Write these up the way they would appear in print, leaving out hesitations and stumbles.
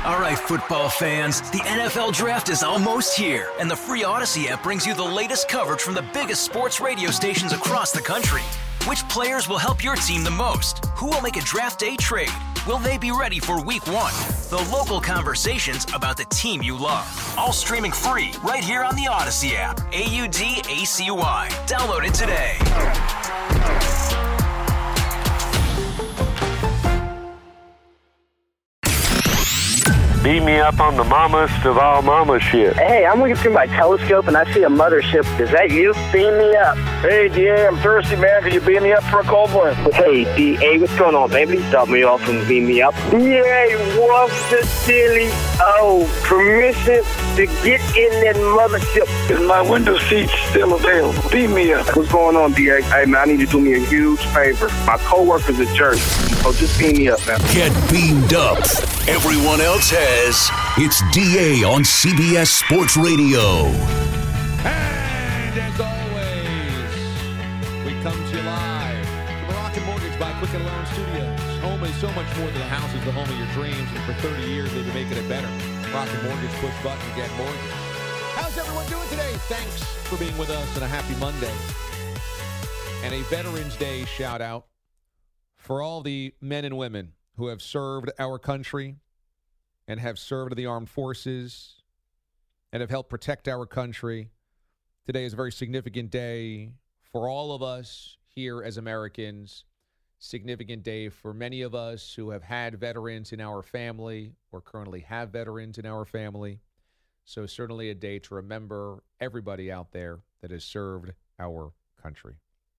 All right, football fans, the NFL Draft is almost here, and the free Odyssey app brings you the latest coverage from the biggest sports radio stations across the country. Which players will help your team the most? Who will make a draft day trade? Will they be ready for week one? The local conversations about the team you love. All streaming free right here on the Odyssey app. AUDACY. Download it today. Beat me up on the mamas of all mama shit. Hey, I'm looking through my telescope and I see a mothership. Is that you? Beam me up. Hey, DA, I'm thirsty, man. Can you beam me up for a cold one? Hey, DA, what's going on, baby? Stop me off and beam me up. DA, what's the silly? Oh, permission to get in that mothership. Is my window seat still available? Beam me up. What's going on, DA? Hey, man, I need you to do me a huge favor. My coworker's a jerk. So just beam me up, man. Get beamed up. Everyone else has. It's DA on CBS Sports Radio. And as always, we come to you live from Moroccan Mortgage by Quicken Loan Studios. Home is so much more than a house. It's the home of your dreams, and for 30 years they've been making it better. Moroccan Mortgage, push button, get mortgage. How's everyone doing today? Thanks for being with us, and a happy Monday. And a Veterans Day shout out for all the men and women who have served our country and have served in the armed forces and have helped protect our country. Today is a very significant day for all of us here as Americans. Significant day for many of us who have had veterans in our family or currently have veterans in our family. So certainly a day to remember everybody out there that has served our country.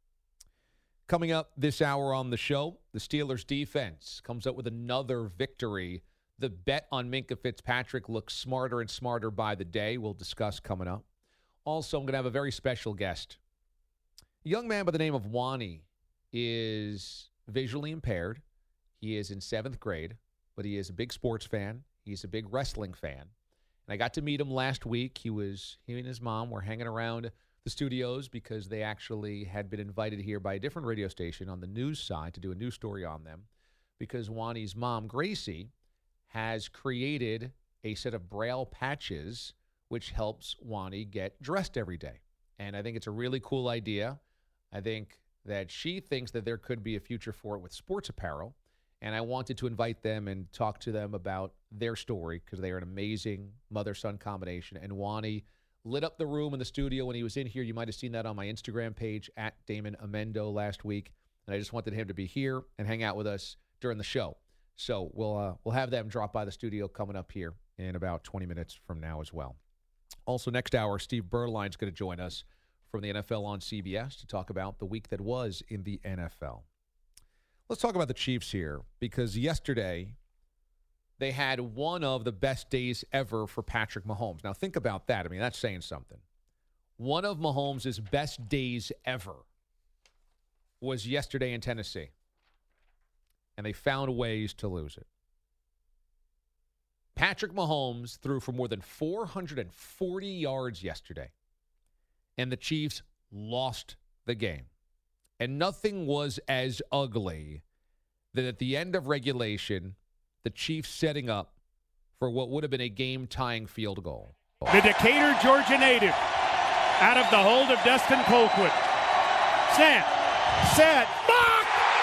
Coming up this hour on the show, the Steelers defense comes up with another victory. The bet on Minkah Fitzpatrick looks smarter and smarter by the day. We'll discuss coming up. Also, I'm going to have a very special guest. A young man by the name of Wani is visually impaired. He is in 7th grade, but he is a big sports fan. He's a big wrestling fan. And I got to meet him last week. He and his mom were hanging around the studios because they actually had been invited here by a different radio station on the news side to do a news story on them because Wani's mom, Gracie, has created a set of Braille patches which helps Wani get dressed every day. And I think it's a really cool idea. I think that she thinks that there could be a future for it with sports apparel. And I wanted to invite them and talk to them about their story because they are an amazing mother-son combination. And Wani lit up the room in the studio when he was in here. You might have seen that on my Instagram page at Damon Amendo last week. And I just wanted him to be here and hang out with us during the show. So we'll have them drop by the studio coming up here in about 20 minutes from now as well. Also, next hour, Steve Berline's going to join us from the NFL on CBS to talk about the week that was in the NFL. Let's talk about the Chiefs here because yesterday they had one of the best days ever for Patrick Mahomes. Now, think about that. I mean, that's saying something. One of Mahomes' best days ever was yesterday in Tennessee. And they found ways to lose it. Patrick Mahomes threw for more than 440 yards yesterday, and the Chiefs lost the game. And nothing was as ugly than at the end of regulation, the Chiefs setting up for what would have been a game-tying field goal. The Decatur, Georgia native, out of the hold of Dustin Colquitt. Set, block!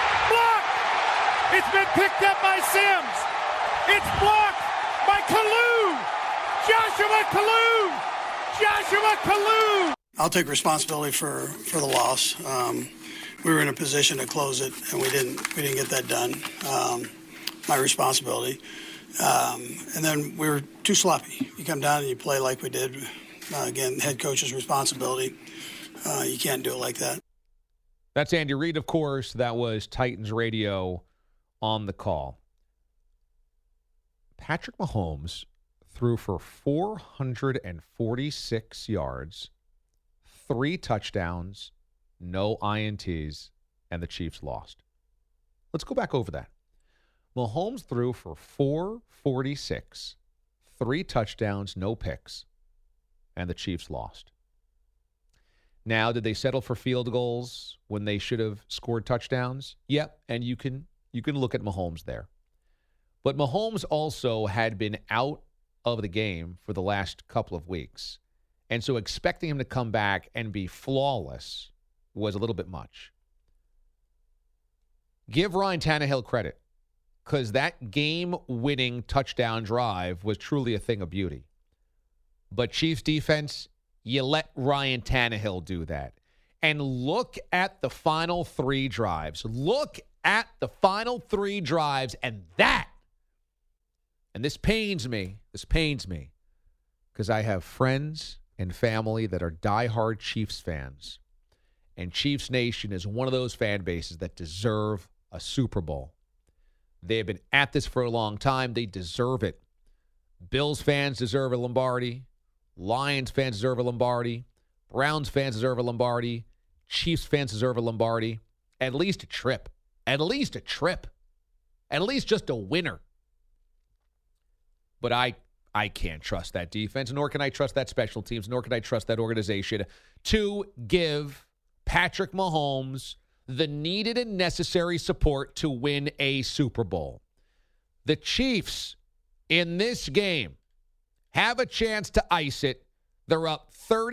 It's been picked up by Sims. It's blocked by Kalu. Joshua Kalu. I'll take responsibility for the loss. We were in a position to close it, and we didn't get that done. My responsibility. And then we were too sloppy. You come down and you play like we did. Again, head coach's responsibility. You can't do it like that. That's Andy Reid, of course. That was Titans Radio on the call. Patrick Mahomes threw for 446 yards, 3 touchdowns, no INTs, and the Chiefs lost. Let's go back over that. Mahomes threw for 446, 3 touchdowns, no picks, and the Chiefs lost. Now, did they settle for field goals when they should have scored touchdowns? Yep, and you can look at Mahomes there. But Mahomes also had been out of the game for the last couple of weeks. And so expecting him to come back and be flawless was a little bit much. Give Ryan Tannehill credit, because that game-winning touchdown drive was truly a thing of beauty. But Chiefs defense, you let Ryan Tannehill do that. And look at the final 3 drives. Look at the final 3 drives, and this pains me, because I have friends and family that are diehard Chiefs fans. And Chiefs Nation is one of those fan bases that deserve a Super Bowl. They have been at this for a long time. They deserve it. Bills fans deserve a Lombardi. Lions fans deserve a Lombardi. Browns fans deserve a Lombardi. Chiefs fans deserve a Lombardi. At least a trip. At least just a winner. But I can't trust that defense, nor can I trust that special teams, nor can I trust that organization to give Patrick Mahomes the needed and necessary support to win a Super Bowl. The Chiefs in this game have a chance to ice it. They're up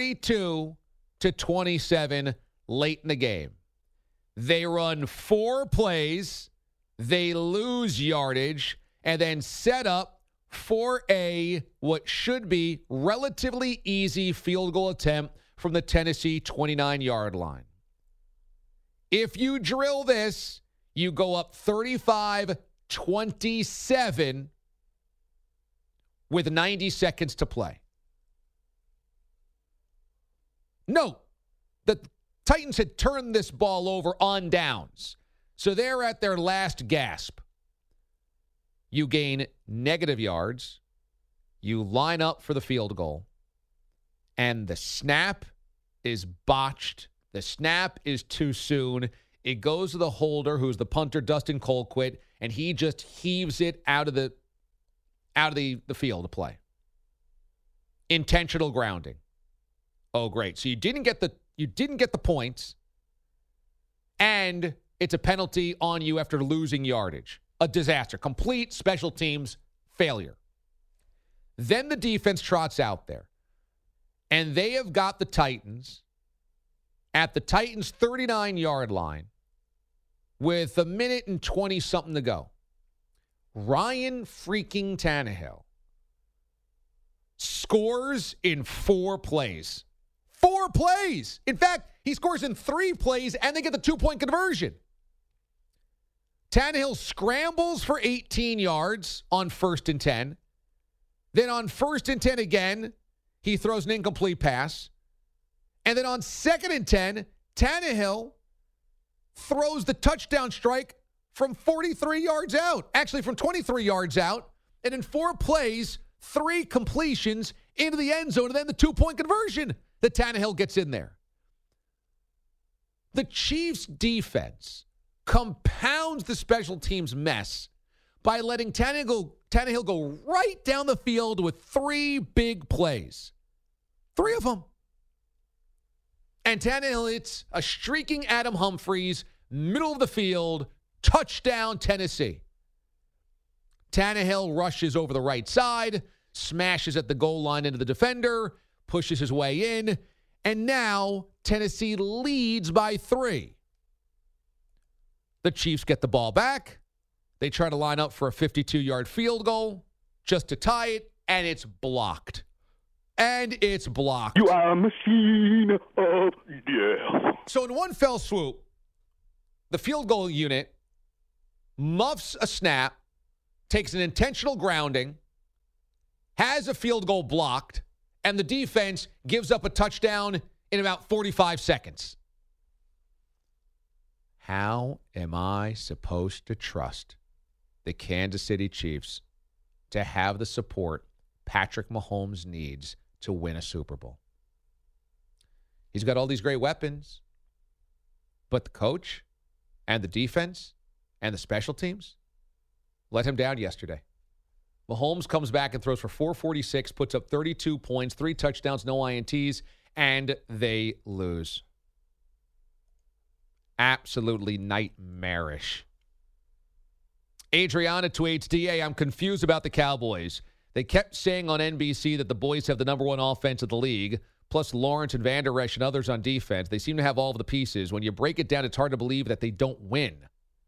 32-27 late in the game. They run 4 plays, they lose yardage, and then set up for what should be relatively easy field goal attempt from the Tennessee 29-yard line. If you drill this, you go up 35-27 with 90 seconds to play. Note that the Titans had turned this ball over on downs, so they're at their last gasp. You gain negative yards, you line up for the field goal, and the snap is botched. The snap is too soon. It goes to the holder, who's the punter, Dustin Colquitt, and he just heaves it out of the field to play. Intentional grounding. Oh, great. So you didn't get the points, and it's a penalty on you after losing yardage. A disaster. Complete special teams failure. Then the defense trots out there, and they have got the Titans at the Titans' 39-yard line with 1 minute and 20-something to go. Ryan freaking Tannehill scores in 4 plays. 4 plays! In fact, he scores in 3 plays, and they get the 2-point conversion. Tannehill scrambles for 18 yards on 1st and 10. Then on 1st and 10 again, he throws an incomplete pass. And then on 2nd and 10, Tannehill throws the touchdown strike from 43 yards out. Actually, from 23 yards out. And in 4 plays, 3 completions into the end zone, and then the 2-point conversion that Tannehill gets in there. The Chiefs' defense compounds the special teams mess by letting Tannehill go right down the field with 3 big plays. 3 of them. And Tannehill hits a streaking Adam Humphries, middle of the field, touchdown Tennessee. Tannehill rushes over the right side, smashes at the goal line into the defender, pushes his way in, and now Tennessee leads by 3. The Chiefs get the ball back. They try to line up for a 52-yard field goal just to tie it, and it's blocked. And it's blocked. You are a machine of death. So in one fell swoop, the field goal unit muffs a snap, takes an intentional grounding, has a field goal blocked, and the defense gives up a touchdown in about 45 seconds. How am I supposed to trust the Kansas City Chiefs to have the support Patrick Mahomes needs to win a Super Bowl? He's got all these great weapons, but the coach and the defense and the special teams let him down yesterday. Mahomes comes back and throws for 446, puts up 32 points, 3 touchdowns, no INTs, and they lose. Absolutely nightmarish. Adriana tweets, DA, I'm confused about the Cowboys. They kept saying on NBC that the boys have the number one offense of the league, plus Lawrence and Van Der Esch and others on defense. They seem to have all of the pieces. When you break it down, it's hard to believe that they don't win.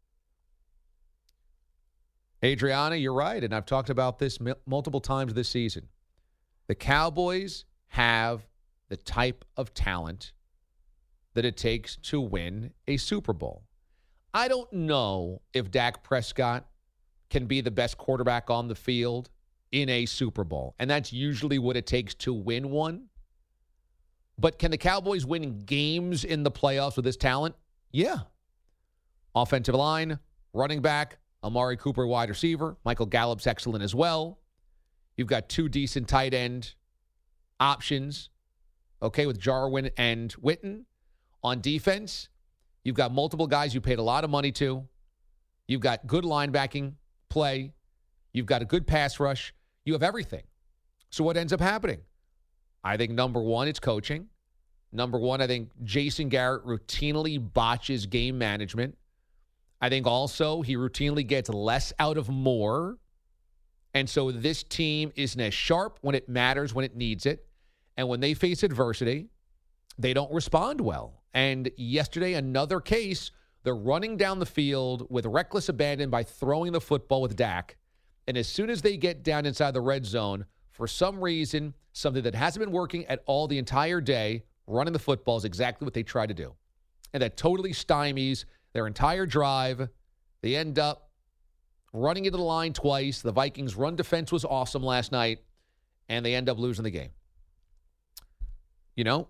Adriana, you're right, and I've talked about this multiple times this season. The Cowboys have the type of talent that it takes to win a Super Bowl. I don't know if Dak Prescott can be the best quarterback on the field in a Super Bowl, and that's usually what it takes to win one. But can the Cowboys win games in the playoffs with this talent? Yeah. Offensive line, running back, Amari Cooper, wide receiver. Michael Gallup's excellent as well. You've got two decent tight end options, okay, with Jarwin and Witten. On defense, you've got multiple guys you paid a lot of money to. You've got good linebacking play. You've got a good pass rush. You have everything. So what ends up happening? I think, number one, it's coaching. Number one, I think Jason Garrett routinely botches game management. I think also he routinely gets less out of more. And so this team isn't as sharp when it matters, when it needs it. And when they face adversity, they don't respond well. And yesterday, another case, they're running down the field with reckless abandon by throwing the football with Dak. And as soon as they get down inside the red zone, for some reason, something that hasn't been working at all the entire day, running the football is exactly what they try to do. And that totally stymies their entire drive. They end up running into the line twice. The Vikings' run defense was awesome last night, and they end up losing the game. You know,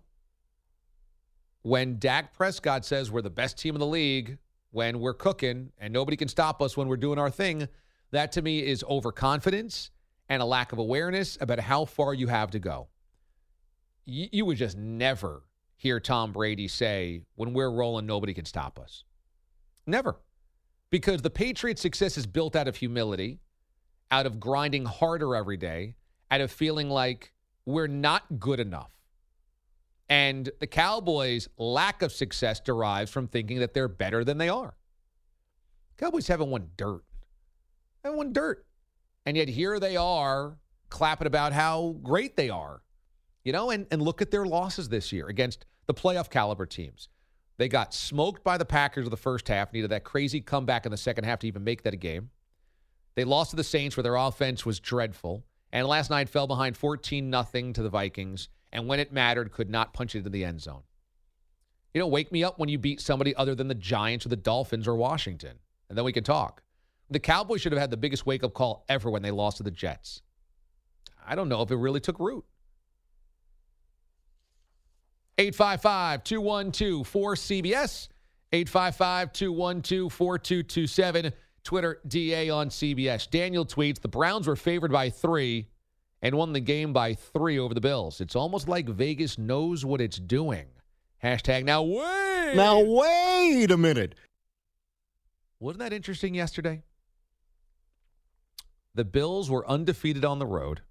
when Dak Prescott says we're the best team in the league, when we're cooking and nobody can stop us when we're doing our thing, that to me is overconfidence and a lack of awareness about how far you have to go. You would just never hear Tom Brady say, when we're rolling, nobody can stop us. Never. Because the Patriots' success is built out of humility, out of grinding harder every day, out of feeling like we're not good enough. And the Cowboys' lack of success derives from thinking that they're better than they are. Cowboys haven't won dirt. Haven't won dirt. And yet here they are clapping about how great they are. You know, and look at their losses this year against the playoff caliber teams. They got smoked by the Packers in the first half, needed that crazy comeback in the second half to even make that a game. They lost to the Saints where their offense was dreadful. And last night fell behind 14-0 to the Vikings. And when it mattered, could not punch it into the end zone. You know, wake me up when you beat somebody other than the Giants or the Dolphins or Washington. And then we can talk. The Cowboys should have had the biggest wake-up call ever when they lost to the Jets. I don't know if it really took root. 855-212-4CBS. 855-212-4227. Twitter, DA on CBS. Daniel tweets, the Browns were favored by 3 and won the game by 3 over the Bills. It's almost like Vegas knows what it's doing. Hashtag now wait a minute. Wasn't that interesting yesterday? The Bills were undefeated on the road.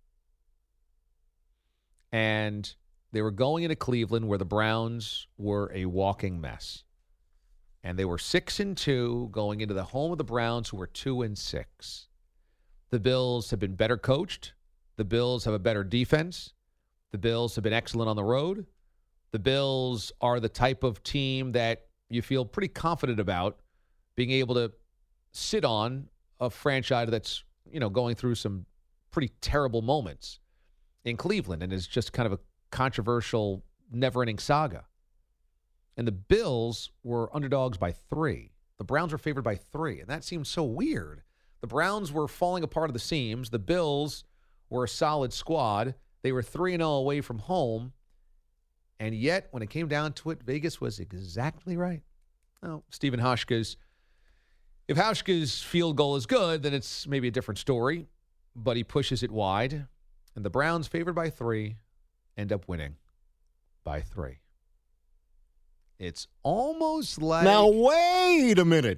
And they were going into Cleveland where the Browns were a walking mess. And they were 6-2 going into the home of the Browns who were 2-6. The Bills have been better coached. The Bills have a better defense. The Bills have been excellent on the road. The Bills are the type of team that you feel pretty confident about being able to sit on a franchise that's, you know, going through some pretty terrible moments in Cleveland and is just kind of a controversial, never-ending saga. And the Bills were underdogs by 3. The Browns were favored by 3, and that seems so weird. The Browns were falling apart at the seams. The Bills were a solid squad. They were 3-0 away from home. And yet, when it came down to it, Vegas was exactly right. Oh, Stephen Hauschka's. If Hauschka's field goal is good, then it's maybe a different story. But he pushes it wide. And the Browns, favored by 3, end up winning by 3. It's almost like... Now, wait a minute.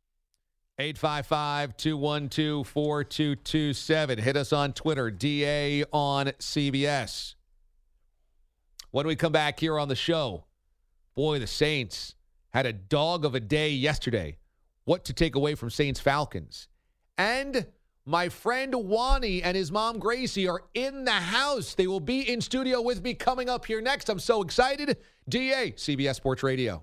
855-212-4227. Hit us on Twitter, DA on CBS. When we come back here on the show, boy, the Saints had a dog of a day yesterday. What to take away from Saints-Falcons? And my friend Wani and his mom Gracie are in the house. They will be in studio with me coming up here next. I'm so excited. DA, CBS Sports Radio.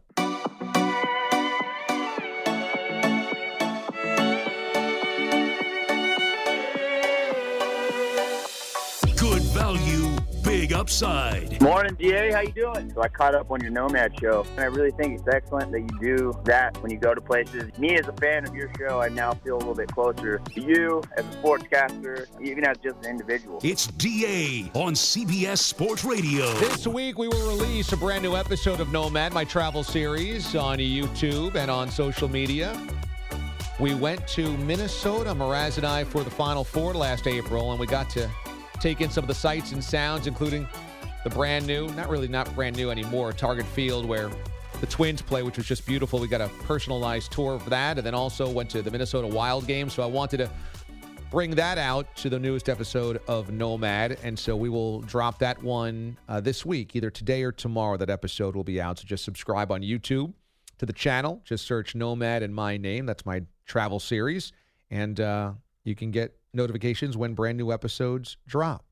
Good value, big upside. Morning, DA. How you doing? So I caught up on your Nomad show, and I really think it's excellent that you do that when you go to places. Me, as a fan of your show, I now feel a little bit closer to you as a sportscaster, even as just an individual. It's DA on CBS Sports Radio. This week, we will release a brand new episode of Nomad, my travel series, on YouTube and on social media. We went to Minnesota, Mraz and I, for the Final Four last April, and we got to take in some of the sights and sounds, including the brand new, not brand new anymore, Target Field, where the Twins play, which was just beautiful. We got a personalized tour of that, and then also went to the Minnesota Wild game. So I wanted to bring that out to the newest episode of Nomad, and so we will drop that one this week, either today or tomorrow. That episode will be out, so just subscribe on YouTube to the channel. Just search Nomad and my name. That's my travel series, and you can get notifications when brand new episodes drop.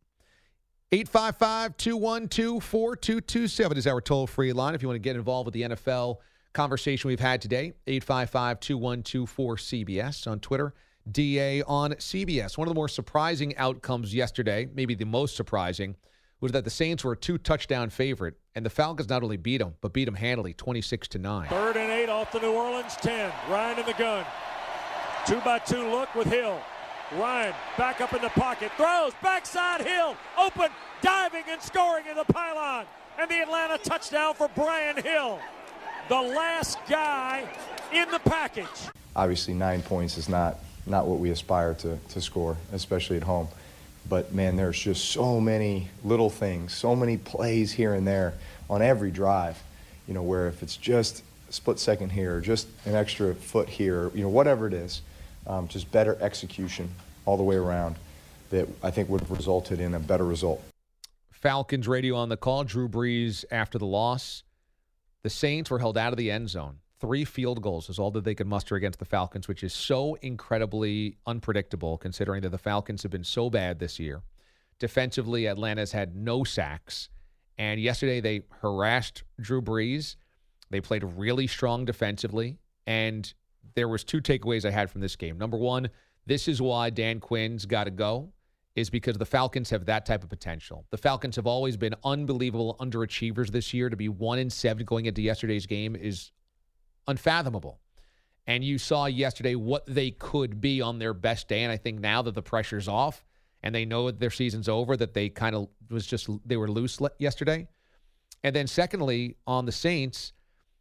855-212-4227 is our toll-free line if you want to get involved with the NFL conversation we've had today. 855-212-4CBS on Twitter. DA on CBS. One of the more surprising outcomes yesterday, maybe the most surprising, was that the Saints were a 2-touchdown favorite, and the Falcons not only beat them, but beat them handily, 26-9. 3rd and 8 off the New Orleans 10. Ryan in the gun. 2-by-2 look with Hill. Ryan back up in the pocket, throws, backside Hill, open, diving and scoring in the pylon. And the Atlanta touchdown for Brian Hill. The last guy in the package. Obviously 9 points is not what we aspire to score, especially at home. But, man, there's just so many little things, so many plays here and there on every drive, where if it's just a split second here, just an extra foot here, whatever it is, just better execution all the way around that I think would have resulted in a better result. Falcons radio on the call. Drew Brees after the loss. The Saints were held out of the end zone. 3 field goals is all that they could muster against the Falcons, which is so incredibly unpredictable considering that the Falcons have been so bad this year. Defensively, Atlanta's had no sacks. And yesterday they harassed Drew Brees. They played really strong defensively. And there was 2 takeaways I had from this game. Number one, this is why Dan Quinn's got to go, is because the Falcons have that type of potential. The Falcons have always been unbelievable underachievers this year. To be 1-7 going into yesterday's game is unfathomable. And you saw yesterday what they could be on their best day. And I think now that the pressure's off and they know their season's over, that they kind of they were loose yesterday. And then secondly, on the Saints,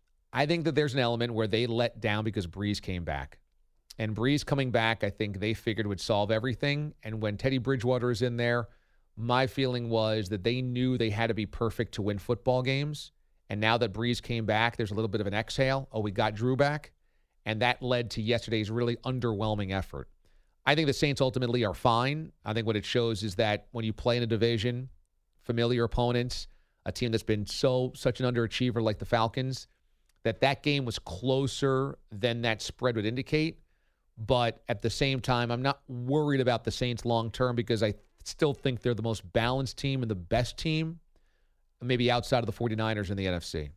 I think that there's an element where they let down because Brees came back. And Brees coming back, I think they figured would solve everything. And when Teddy Bridgewater is in there, my feeling was that they knew they had to be perfect to win football games. And now that Brees came back, there's a little bit of an exhale. Oh, we got Drew back. And that led to yesterday's really underwhelming effort. I think the Saints ultimately are fine. I think what it shows is that when you play in a division, familiar opponents, a team that's been such an underachiever like the Falcons, that game was closer than that spread would indicate. But at the same time, I'm not worried about the Saints long term because I still think they're the most balanced team and the best team, maybe outside of the 49ers in the NFC.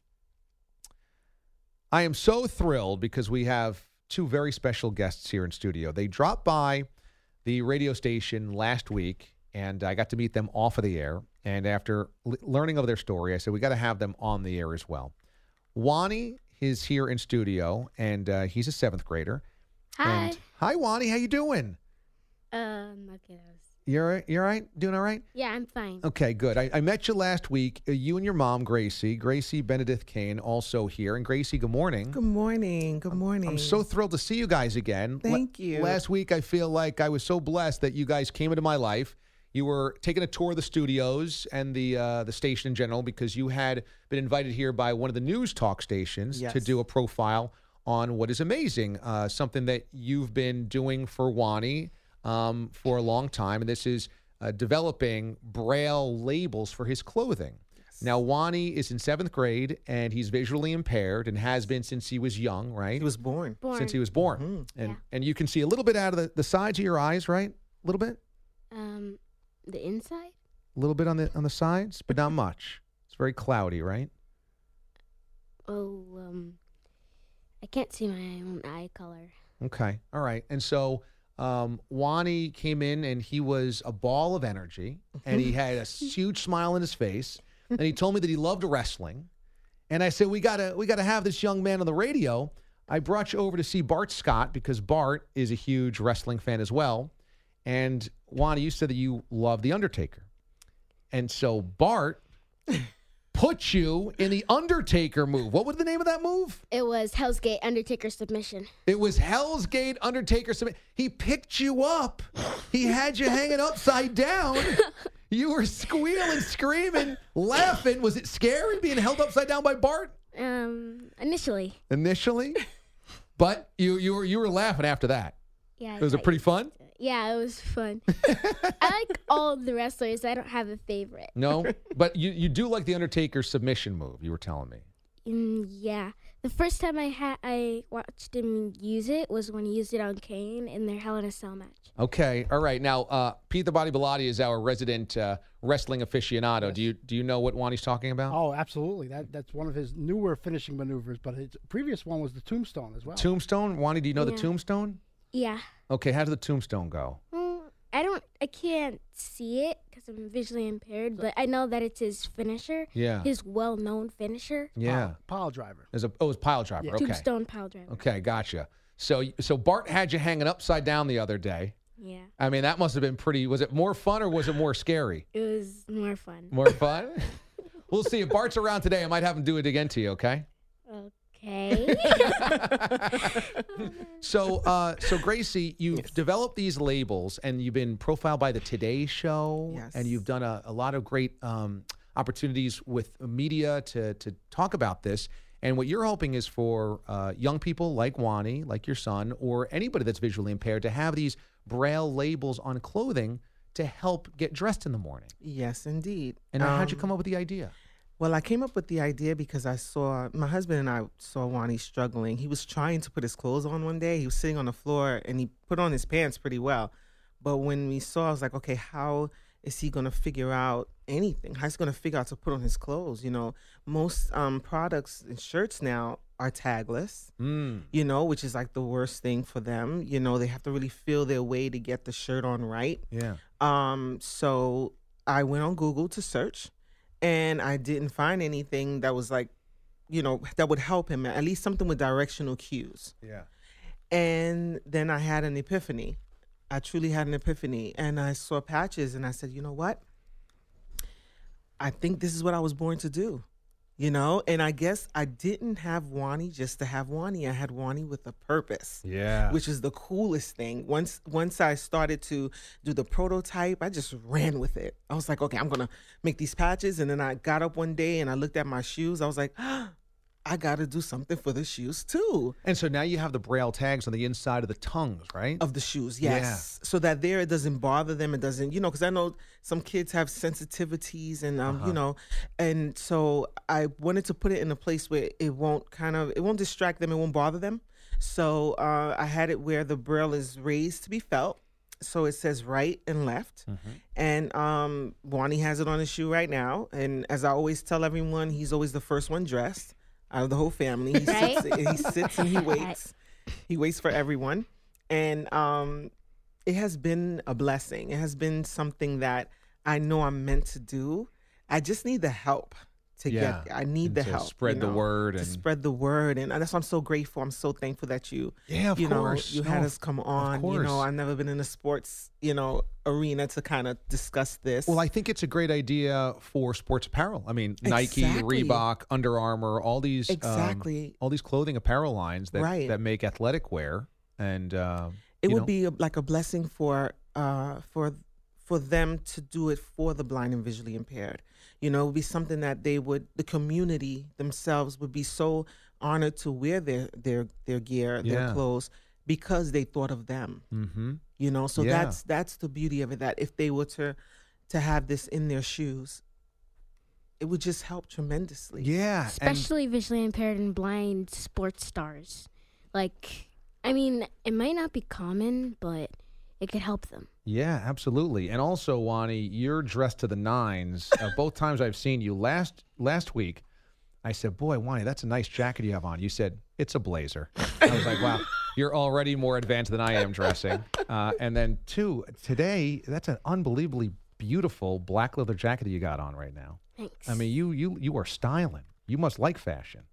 I am so thrilled because we have 2 very special guests here in studio. They dropped by the radio station last week, and I got to meet them off of the air. And after learning of their story, I said, we got to have them on the air as well. Wani is here in studio, and he's a 7th grader. Hi. And, hi, Wani. How you doing? Okay. You're all right? Doing all right? Yeah, I'm fine. Okay, good. I met you last week. You and your mom, Gracie Benedict Kane, also here. And Gracie, good morning. Good morning. Good morning. I'm so thrilled to see you guys again. Thank you. Last week, I feel like I was so blessed that you guys came into my life. You were taking a tour of the studios and the station in general because you had been invited here by one of the news talk stations to do a profile on what is amazing, something that you've been doing for Wani for a long time, and this is developing Braille labels for his clothing. Now, Wani is in 7th grade, and he's visually impaired and has been since he was young, right? He was born. Since he was born. And you can see a little bit out of the sides of your eyes, right? A little bit? The inside? A little bit on the sides, but not much. It's very cloudy, right? Oh, I can't see my own eye color. Okay. All right. And so Wani came in, and he was a ball of energy, and he had a huge smile on his face, and he told me that he loved wrestling. And I said, we gotta have this young man on the radio. I brought you over to see Bart Scott because Bart is a huge wrestling fan as well. And Wani, you said that you love The Undertaker. And so Bart put you in the Undertaker move. What was the name of that move? It was Hell's Gate Undertaker submission. It was Hell's Gate Undertaker submission. He picked you up. He had you hanging upside down. You were squealing, screaming, laughing. Was it scary being held upside down by Bart? Initially. Initially? But you were laughing after that. Yeah. Was it pretty fun? Yeah, it was fun. I like all the wrestlers. I don't have a favorite. No? But you do like the Undertaker submission move, you were telling me. Yeah. The first time I watched him use it was when he used it on Kane in their Hell in a Cell match. Okay. All right. Now, Pete the Body Bilotti is our resident wrestling aficionado. Yes. Do you know what Wani's talking about? Oh, absolutely. That's one of his newer finishing maneuvers, but his previous one was the tombstone as well. Tombstone? Wani, do you know the tombstone? Yeah. Okay. How does the tombstone go? I can't see it because I'm visually impaired, but I know that it's his finisher. Yeah. His well-known finisher. Yeah. Pile driver. It was pile driver. Yeah. Okay. Tombstone pile driver. Okay, gotcha. So Bart had you hanging upside down the other day. Yeah. I mean, that must have been pretty. Was it more fun or was it more scary? It was more fun. More fun? We'll see. If Bart's around today, I might have him do it again to you, okay? Okay. So Gracie, you've developed these labels, and you've been profiled by the Today Show, and you've done a lot of great opportunities with media to talk about this. And what you're hoping is for young people like Wani, like your son, or anybody that's visually impaired to have these Braille labels on clothing to help get dressed in the morning. Yes, indeed. And how'd you come up with the idea? Well, I came up with the idea because my husband and I saw Wani struggling. He was trying to put his clothes on one day. He was sitting on the floor, and he put on his pants pretty well. But when we saw, I was like, okay, how is he going to figure out anything? How's he going to figure out to put on his clothes? You know, most products and shirts now are tagless, you know, which is like the worst thing for them. You know, they have to really feel their way to get the shirt on right. Yeah. So I went on Google to search, and I didn't find anything that was like, you know, that would help him, at least something with directional cues. Yeah. And then I had an epiphany. I truly had an epiphany. And I saw patches, and I said, you know what? I think this is what I was born to do. You know, and I guess I didn't have Wani just to have Wani. I had Wani with a purpose. Yeah. Which is the coolest thing. Once I started to do the prototype, I just ran with it. I was like, okay, I'm going to make these patches. And then I got up one day and I looked at my shoes. I was like, I got to do something for the shoes too. And so now you have the Braille tags on the inside of the tongues, right? Of the shoes, yes. Yeah. So that it doesn't bother them. It doesn't, you know, because I know some kids have sensitivities and, you know, and so I wanted to put it in a place where it won't distract them. It won't bother them. So I had it where the Braille is raised to be felt. So it says right and left. And Wani has it on his shoe right now. And as I always tell everyone, he's always the first one dressed out of the whole family. He sits and he waits. He waits for everyone. And it has been a blessing. It has been something that I know I'm meant to do. I just need the help to get there. I need the help. Spread the word. To spread the word. And that's why I'm so grateful. I'm so thankful that you had us come on. You know, I've never been in a sports, you know, arena to kind of discuss this. Well, I think it's a great idea for sports apparel. I mean, Nike, Reebok, Under Armour, all these all these clothing apparel lines that make athletic wear, and it would be like a blessing for them to do it for the blind and visually impaired. You know, it would be something that the community themselves would be so honored to wear their gear, their clothes, because they thought of them. You know, so that's the beauty of it, that if they were to have this in their shoes, it would just help tremendously. Yeah. Especially visually impaired and blind sports stars. Like, I mean, it might not be common, but it could help them. Yeah, absolutely. And also, Wani, you're dressed to the nines. Both times I've seen you. Last week, I said, boy, Wani, that's a nice jacket you have on. You said, it's a blazer. I was like, wow, you're already more advanced than I am dressing. And then, two, today, that's an unbelievably beautiful black leather jacket that you got on right now. Thanks. I mean, you are styling. You must like fashion.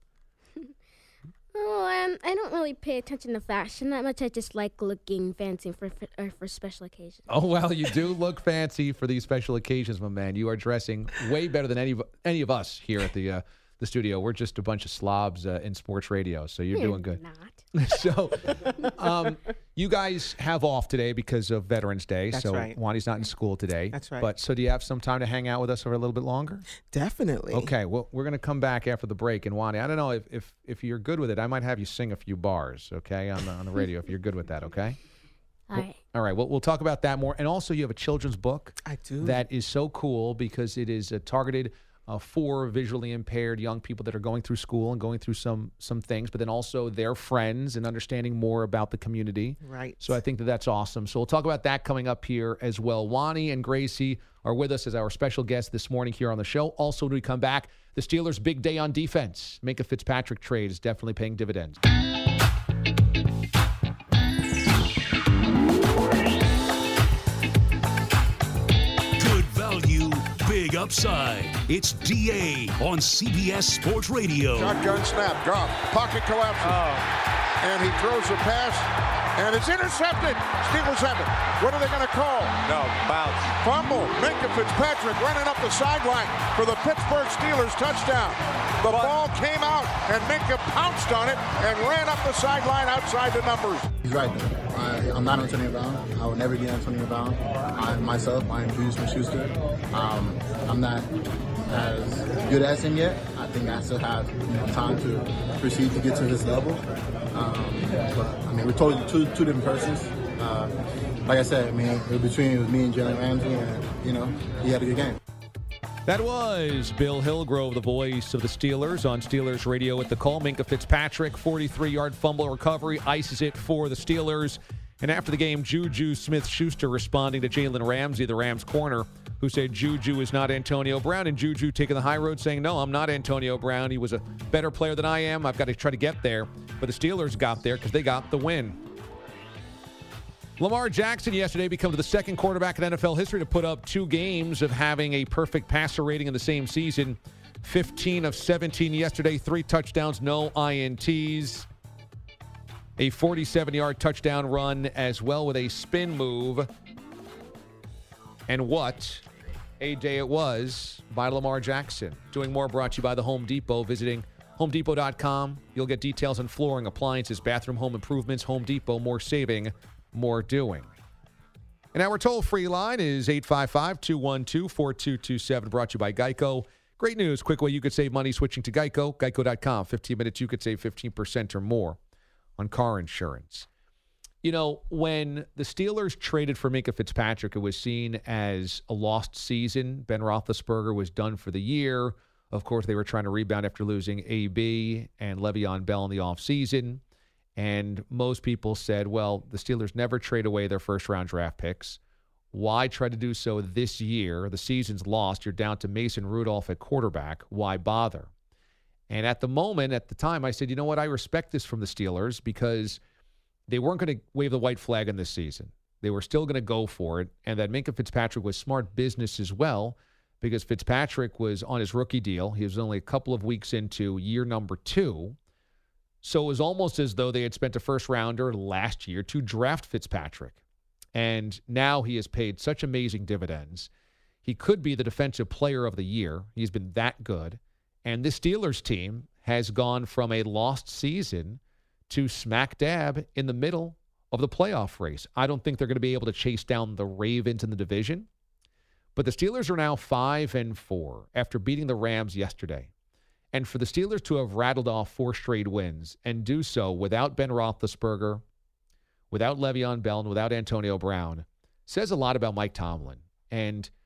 Oh, I don't really pay attention to fashion that much. I just like looking fancy for special occasions. Oh, well, you do look fancy for these special occasions, my man. You are dressing way better than any of us here at the studio. We're just a bunch of slobs in sports radio, so you're doing good. Not. So, you guys have off today because of Veterans Day. That's so right. Wani's not in school today. That's right. But so do you have some time to hang out with us for a little bit longer? Definitely. Okay. Well, we're going to come back after the break, and Wani, I don't know if you're good with it. I might have you sing a few bars, okay, on the radio if you're good with that. Okay. All right. All right. Well, we'll talk about that more. And also, you have a children's book. I do. That is so cool because it is targeted for visually impaired young people that are going through school and going through some things, but then also their friends and understanding more about the community. Right. So I think that's awesome. So we'll talk about that coming up here as well. Wani and Gracie are with us as our special guests this morning here on the show. Also, when we come back, the Steelers' big day on defense. Minkah Fitzpatrick trade is definitely paying dividends. Good value, big upside. It's DA on CBS Sports Radio. Shotgun snap, drop, pocket collapses. And he throws a pass, and it's intercepted. Steelers have it. What are they going to call? No, bounce. Fumble. Minkah Fitzpatrick running up the sideline for the Pittsburgh Steelers touchdown. The ball came out, and Minkah pounced on it and ran up the sideline outside the numbers. He's right there. I'm not Antonio Brown. I will never be Antonio Brown. I am Juju Smith-Schuster. I'm not as good as him yet. I think I still have time to proceed to get to this level. But I mean, we're totally two different persons. Like I said, I mean, it was me and Jalen Ramsey, and he had a good game. That was Bill Hillgrove, the voice of the Steelers on Steelers Radio at the call. Minkah Fitzpatrick, 43-yard fumble recovery, ices it for the Steelers. And after the game, Juju Smith-Schuster responding to Jalen Ramsey, the Rams corner, who said Juju is not Antonio Brown. And Juju taking the high road saying, no, I'm not Antonio Brown. He was a better player than I am. I've got to try to get there. But the Steelers got there because they got the win. Lamar Jackson yesterday becomes the second quarterback in NFL history to put up 2 games of having a perfect passer rating in the same season. 15 of 17 yesterday, 3 touchdowns, no INTs. A 47-yard touchdown run as well with a spin move. And what a day it was by Lamar Jackson. Doing more brought to you by the Home Depot. Visiting HomeDepot.com. You'll get details on flooring, appliances, bathroom, home improvements. Home Depot, more saving, more doing. And our toll-free line is 855-212-4227, brought to you by Geico. Great news. Quick way you could save money switching to Geico. Geico.com. 15 minutes, you could save 15% or more on car insurance. You know, when the Steelers traded for Minkah Fitzpatrick, it was seen as a lost season. Ben Roethlisberger was done for the year. Of course, they were trying to rebound after losing AB and Le'Veon Bell in the offseason. And most people said, well, the Steelers never trade away their first-round draft picks. Why try to do so this year? The season's lost. You're down to Mason Rudolph at quarterback. Why bother? And at the time, I said, you know what? I respect this from the Steelers because they weren't going to wave the white flag in this season. They were still going to go for it. And that Minkah Fitzpatrick was smart business as well because Fitzpatrick was on his rookie deal. He was only a couple of weeks into year number 2. So it was almost as though they had spent a first-rounder last year to draft Fitzpatrick. And now he has paid such amazing dividends. He could be the defensive player of the year. He's been that good. And this Steelers team has gone from a lost season to smack dab in the middle of the playoff race. I don't think they're going to be able to chase down the Ravens in the division. But the Steelers are now 5-4 after beating the Rams yesterday. And for the Steelers to have rattled off 4 straight wins and do so without Ben Roethlisberger, without Le'Veon Bell, and without Antonio Brown says a lot about Mike Tomlin. And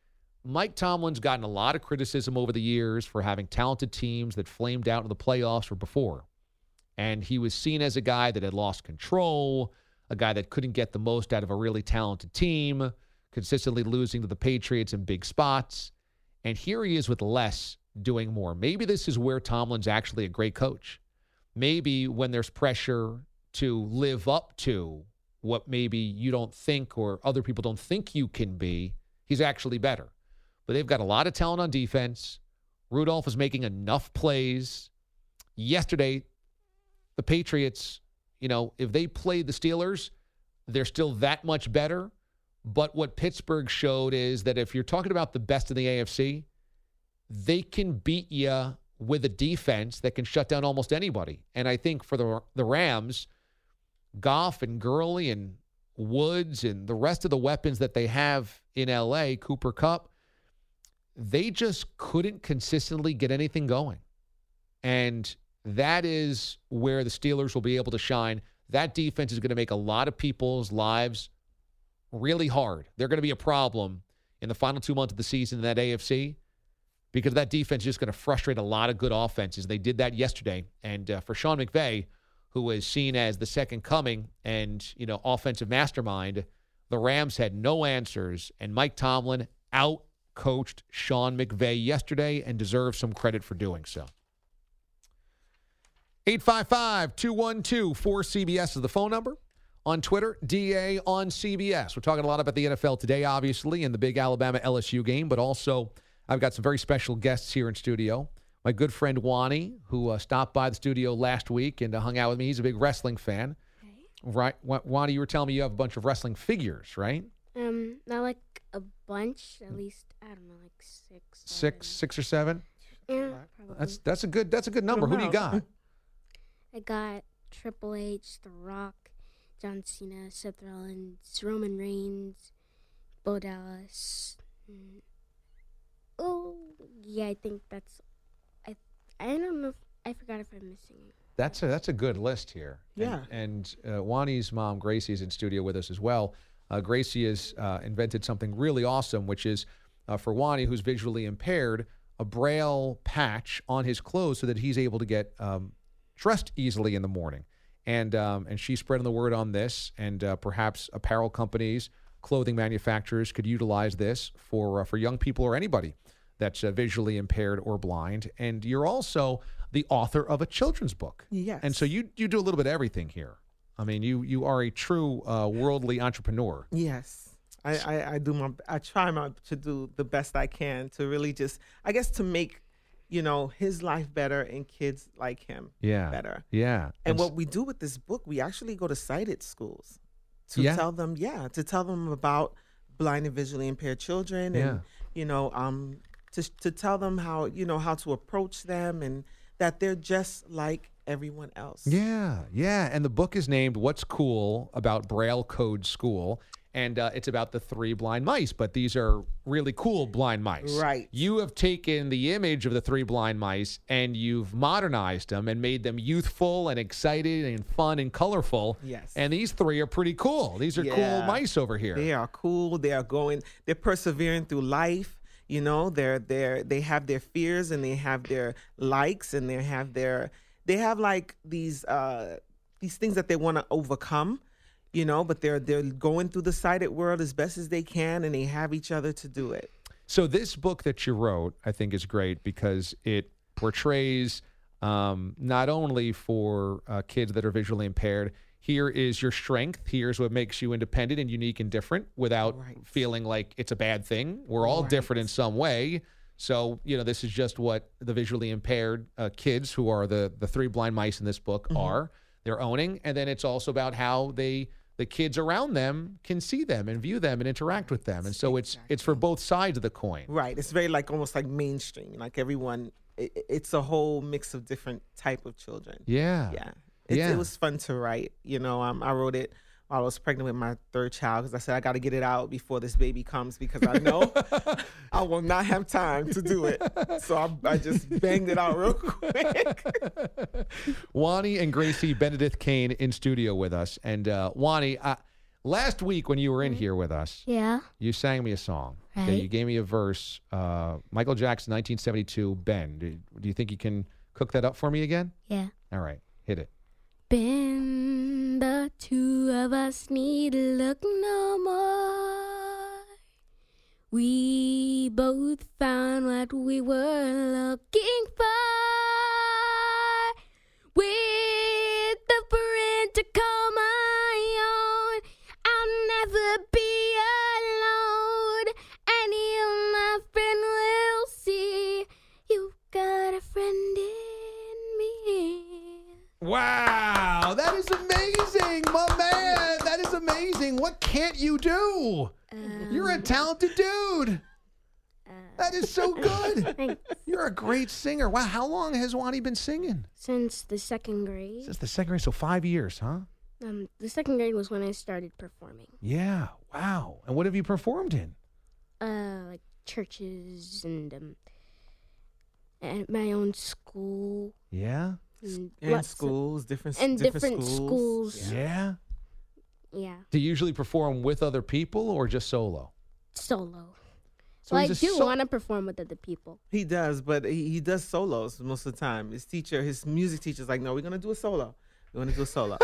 Mike Tomlin's gotten a lot of criticism over the years for having talented teams that flamed out in the playoffs or before. And he was seen as a guy that had lost control, a guy that couldn't get the most out of a really talented team, consistently losing to the Patriots in big spots. And here he is with less, doing more. Maybe this is where Tomlin's actually a great coach. Maybe when there's pressure to live up to what maybe you don't think or other people don't think you can be, he's actually better. But they've got a lot of talent on defense. Rudolph is making enough plays. Yesterday, the Patriots, if they played the Steelers, they're still that much better. But what Pittsburgh showed is that if you're talking about the best in the AFC, they can beat you with a defense that can shut down almost anybody. And I think for the Rams, Goff and Gurley and Woods and the rest of the weapons that they have in L.A., Cooper Kupp, they just couldn't consistently get anything going. And that is where the Steelers will be able to shine. That defense is going to make a lot of people's lives really hard. They're going to be a problem in the final 2 months of the season in that AFC because that defense is just going to frustrate a lot of good offenses. They did that yesterday. And for Sean McVay, who was seen as the second coming and, offensive mastermind, the Rams had no answers. And Mike Tomlin out-coached Sean McVay yesterday and deserves some credit for doing so. 855-212-4CBS is the phone number. On Twitter, DA on CBS. We're talking a lot about the NFL today, obviously, and the big Alabama-LSU game, but also I've got some very special guests here in studio. My good friend Wani, who stopped by the studio last week and hung out with me. He's a big wrestling fan. Okay. Right? Wani, you were telling me you have a bunch of wrestling figures, right? Not like a bunch, at least, I don't know, like six. Six or seven? Yeah, probably. That's a good number. Who do you got? I got Triple H, The Rock, John Cena, Seth Rollins, Roman Reigns, Bo Dallas. Oh, yeah, I think that's. I don't know. I forgot if I'm missing it. That's a good list here. Yeah. And Wani's mom, Gracie, is in studio with us as well. Gracie has invented something really awesome, which is for Wani, who's visually impaired, a Braille patch on his clothes so that he's able to get dressed easily in the morning. And she's spreading the word on this, and perhaps apparel companies, clothing manufacturers could utilize this for young people or anybody that's visually impaired or blind. And you're also the author of a children's book. Yes. And so you do a little bit of everything here. I mean, you are a true worldly entrepreneur. Yes. I try to do the best I can to really just, I guess, to make his life better and kids like him better. Yeah. And what we do with this book, we actually go to sighted schools to tell them about blind and visually impaired children and, to tell them how to approach them and that they're just like everyone else. Yeah. Yeah. And the book is named What's Cool About Braille Code School. And it's about the 3 blind mice, but these are really cool blind mice. Right. You have taken the image of the 3 blind mice and you've modernized them and made them youthful and excited and fun and colorful. Yes. And these 3 are pretty cool. These are cool mice over here. They are cool. They're persevering through life. They have their fears and they have their likes and they have like these things that they want to overcome. But they're going through the sighted world as best as they can, and they have each other to do it. So this book that you wrote, I think, is great because it portrays not only for kids that are visually impaired, here is your strength, here's what makes you independent and unique and different without feeling like it's a bad thing. We're all different in some way. So, this is just what the visually impaired kids who are the 3 blind mice in this book are. They're owning. And then it's also about how the kids around them can see them and view them and interact with them. And so it's for both sides of the coin. Right. It's very almost like mainstream. Like everyone, it's a whole mix of different type of children. Yeah. Yeah. It was fun to write. I wrote it while I was pregnant with my 3rd child because I said I got to get it out before this baby comes because I know I will not have time to do it. So I just banged it out real quick. Wani and Gracie Benedict Kane in studio with us. And Wani, last week when you were in here with us, you sang me a song. Right. Okay, you gave me a verse. Michael Jackson, 1972, Ben. Do you think you can cook that up for me again? Yeah. All right, hit it. Ben, the two of us need look no more. We both found what we were looking for. With the friend to call my own, I'll never be alone. And you, my friend, will see you've got a friend in me. Wow, that is amazing, my man. That is amazing. What can't you do? You're a talented dude. That is so good. Thanks. You're a great singer. Wow, how long has Wani been singing? Since the second grade. Since the second grade, so 5 years, huh? The second grade was when I started performing. Yeah, wow. And what have you performed in? Like churches and at my own school. Yeah? And schools, different schools. Yeah? Yeah. Do you usually perform with other people or just solo? Solo. So Well, I he's a do want to perform with other people. He does, but he does solos most of the time. His music teacher's like, no, we're going to do a solo. We're going to do a solo.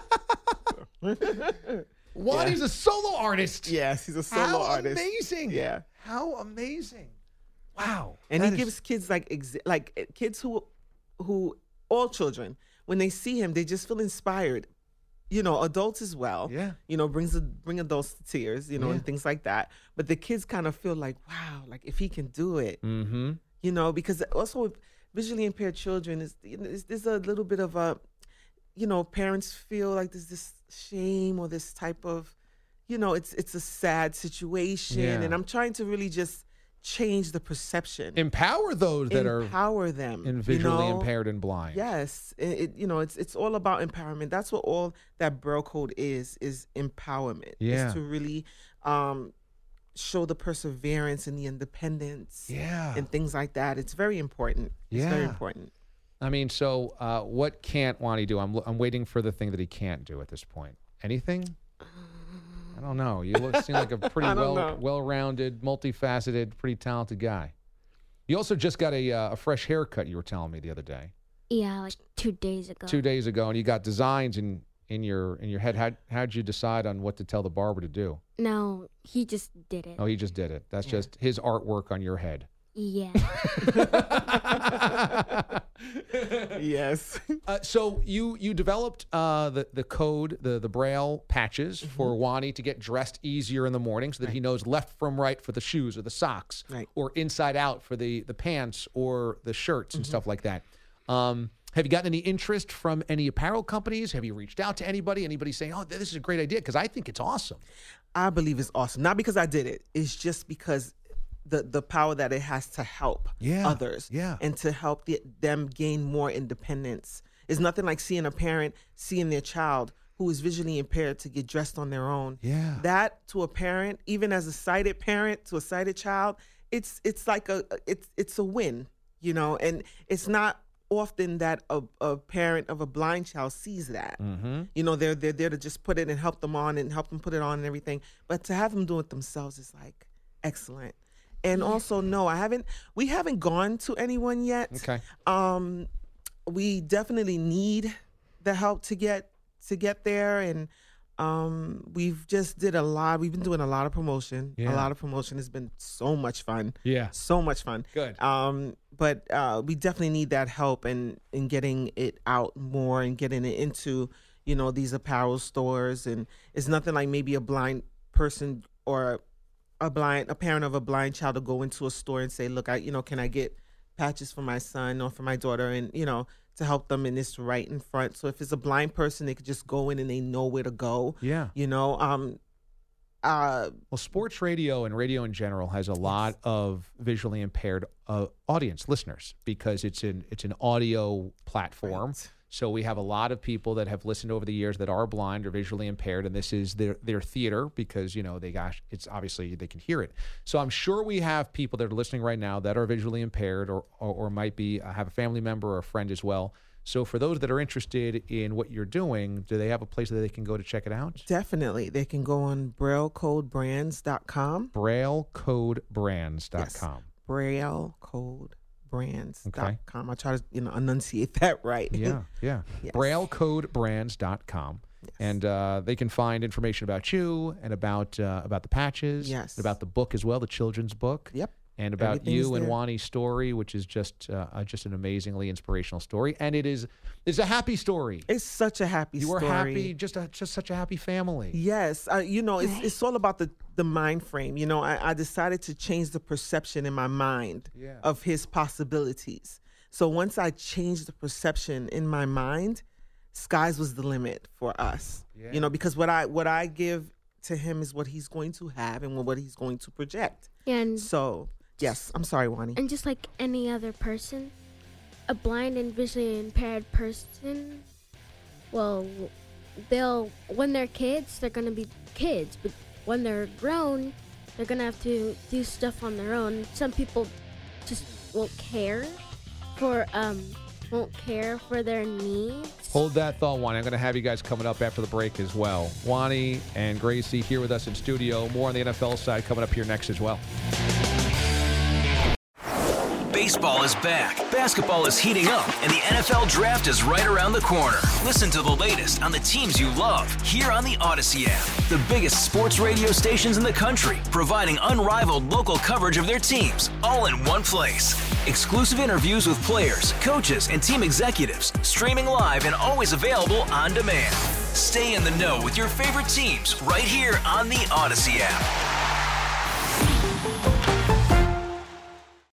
Wani's a solo artist. Yes, he's a solo artist. How amazing. Yeah. How amazing. Wow. And he gives kids like kids who all children, when they see him, they just feel inspired. You know, adults as well. Yeah. You know, bring adults to tears, you know, and things like that. But the kids kind of feel like, wow, like if he can do it. Mm-hmm. You know, because also with visually impaired children, there's a little bit of a, you know, parents feel like there's this shame or this type of, you know, it's a sad situation. Yeah. And I'm trying to really just change the perception. Empower those that empower them. and visually you know? impaired and blind. Yes. You know, it's all about empowerment. That's what all that Braille code is empowerment. Yeah. Is to really show the perseverance and the independence. Yeah. And things like that. It's very important. It's very important. I mean, so what can't Wani do? I'm waiting for the thing that he can't do at this point. Anything? I don't know. You seem like a pretty well-rounded, multifaceted, pretty talented guy. You also just got a fresh haircut, you were telling me the other day. Yeah, like 2 days ago. 2 days ago, and you got designs in your head. How'd you decide on what to tell the barber to do? No, he just did it. Oh, he just did it. That's just his artwork on your head. Yeah. Yes. So you developed the code, the Braille patches for Wani to get dressed easier in the morning so that he knows left from right for the shoes or the socks, or inside out for the pants or the shirts and stuff like that. Have you gotten any interest from any apparel companies? Have you reached out to anybody? Anybody saying, oh, this is a great idea? Because I think it's awesome. I believe it's awesome. Not because I did it. It's just because the power that it has to help others and to help them gain more independence. It's nothing like seeing a parent seeing their child who is visually impaired to get dressed on their own. Yeah. That to a parent, even as a sighted parent to a sighted child, it's like it's a win, you know, and it's not often that a parent of a blind child sees that. You know, they're there to just put it and help them on and help them put it on and everything. But to have them do it themselves is like excellent. And also, no, we haven't gone to anyone yet. Okay. We definitely need the help to get there. And we've just did a lot. We've been doing a lot of promotion. Yeah. A lot of promotion has been so much fun. Yeah. So much fun. Good. But we definitely need that help in getting it out more and getting it into, you know, these apparel stores. And it's nothing like maybe a blind person or a parent of a blind child to go into a store and say, look, can I get patches for my son or for my daughter, and, you know, to help them, and it's right in front. So if it's a blind person, they could just go in and they know where to go. Yeah. You know, well, sports radio and radio in general has a lot of visually impaired audience listeners because it's an audio platform. Right. So we have a lot of people that have listened over the years that are blind or visually impaired, and this is their theater because, you know, it's obviously they can hear it. So I'm sure we have people that are listening right now that are visually impaired or might be have a family member or a friend as well. So for those that are interested in what you're doing, do they have a place that they can go to check it out? Definitely. They can go on BrailleCodeBrands.com. BrailleCodeBrands.com. Yes. BrailleCodeBrands.com. I try to enunciate that right. Yeah. Yes. BrailleCodeBrands.com. Yes. And they can find information about you and about the patches. Yes. And about the book as well, the children's book. Yep. And about you and Wani's story, which is just an amazingly inspirational story. And it's a happy story. It's such a happy story. You were happy, just such a happy family. Yes. It's all about the mind frame. I decided to change the perception in my mind of his possibilities. So once I changed the perception in my mind, skies was the limit for us. Yeah. Because what I give to him is what he's going to have and what he's going to project. And so, yes, I'm sorry, Wani. And just like any other person, a blind and visually impaired person, well, when they're kids, they're going to be kids. But when they're grown, they're going to have to do stuff on their own. Some people just won't care for their needs. Hold that thought, Wani. I'm going to have you guys coming up after the break as well. Wani and Gracie here with us in studio. More on the NFL side coming up here next as well. Baseball is back, basketball is heating up, and the NFL Draft is right around the corner. Listen to the latest on the teams you love here on the Odyssey app. The biggest sports radio stations in the country, providing unrivaled local coverage of their teams, all in one place. Exclusive interviews with players, coaches, and team executives, streaming live and always available on demand. Stay in the know with your favorite teams right here on the Odyssey app.